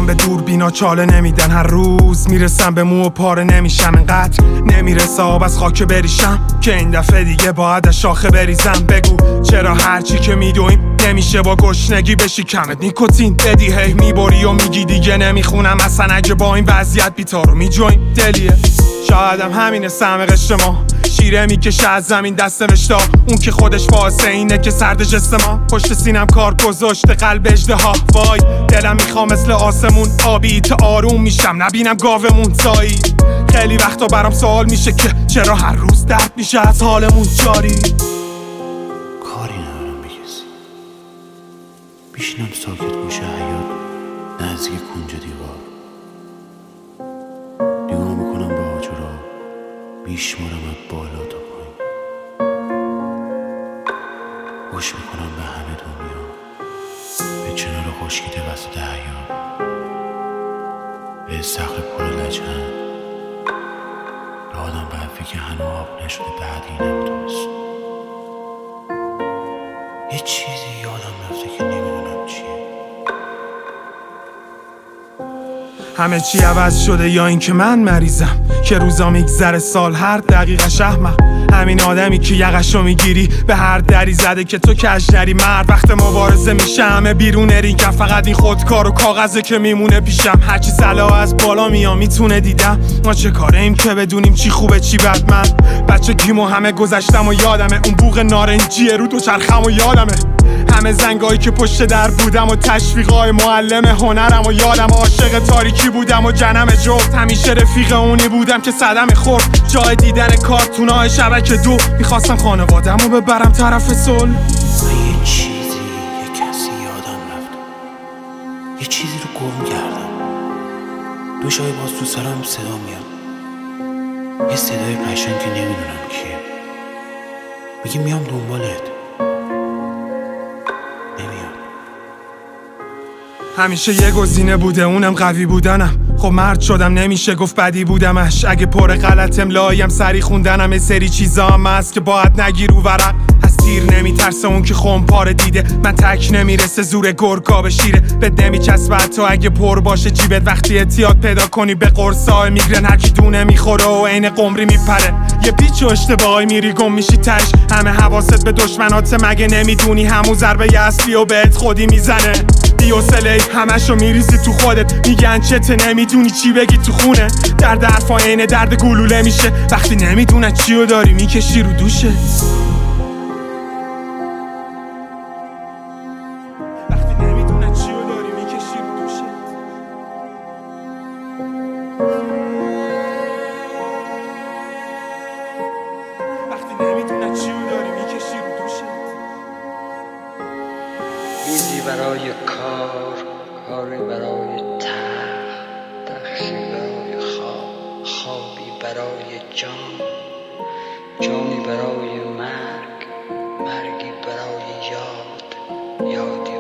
به دوربینا چاله نمیدن، هر روز میرسم به مو و پاره نمیشم، انقدر نمیرسه آب از خاک بریشم که این دفعه دیگه باید از شاخه بریزم. بگو چرا هرچی که میدویم نمیشه با گشنگی بشی کمت نیکوتین بدی، هی میبری و میگی دیگه نمیخونم اصلا اگه با این وضعیت بیتارو میجویم دلیه. شایدم همینه سهم قشت ما، شیره میکشه از زمین دست مشتا، اون که خودش واسه اینه که سرد جست ما پشت سینم کار گذاشته قلب اژدها. وای دلم میخوام مثل آسمون آبی تا آروم میشم نبینم گاومون سایی. خیلی وقتا برام سوال میشه که چرا هر روز درد میشه از حالمون جاری. کاری ندارم به کسی، میشینم ساکت گوشه حیاط نزدیک کنج دیوار، نگاه میکنم به آجرها، میشمارم از بالا تا پایین، گوش میکنم به همه دنیا، به چنار خشکیده وسط حیاط، به استخر پر لجن، به آدم برفی که هنو آب نشده بعد اینم دوست. یه چیزی یادم رفته که نمیدونم چیه. همه چی عوض شده یا این که من مریضم که روزا میگذره سال هر دقیقه احمق. همین آدمی که یقشو میگیری به هر دری زده که تو کج نری مرد. وقت مبارزه میشه همه بیرون رینگم، فقط این خودکار و کاغذه که میمونه پیشم. هرچی صلاح از بالا میام میتونه دیدم ما چه کاره ایم که بدونیم چی خوبه چی بد. من بچه گیمو همه گذشتم و یادمه، اون بوق نارنجیه رو دوچرخم و یادمه، همه زنگایی که پشت در بودم و تشویقای معلم هنرم و یادم عاشق تاریکی بودم و جنم جفت. همیشه رفیق اونی بودم که صدم خورد جای دیدن کارتونای شبکه دو. میخواستم خانوادم رو ببرم طرف صلح. یه چیزی یه کسی یادم رفت، یه چیزی رو گم کردم. دو شای باز تو سرم صدا میاد، یه صدای قشنگ که نمیدونم کیه، میگه میام دنبالت. همیشه یه گزینه بوده اونم قوی بودنم، خب مرد شدم نمیشه گفت بدی بودمش. اگه پر غلط املایم سری خوندنم، یه سری چیزا هم هست که باید نگیر رو ورق. از تیر نمیترسه اون که خمپاره دیده، من تک نمیرسه زور گرگا به شیره. بد نمیچسبه حتی اگه پر باشه جیبت، وقتی اعتیاد پیدا کنی به قرصای میگرن هرچی دونه میخوره و عین قمری میپره. یه پیچ و اشتباهی میری گم میشی تش، همه حواست به دشمنات مگه نمیدونی همون ضربه اصلی و بهت خودی میزنه. بی‌حوصله همشو میریزی تو خودت، میگن چته نمیدونی چی بگی تو خونه. درد حرفا عین درد گلوله میشه وقتی نمیدونن چیو داری میکشی رو دوشت. وقتی نمیدونن چیو داری میکشی رو دوشت. وقتی نمیدونن چیو داری میکشی رو دوشت. میزی برای کار، کاری برای تخشی برای خواب، خوابی برای جان، جانی برای مرگ، مرگی برای یاد، یادی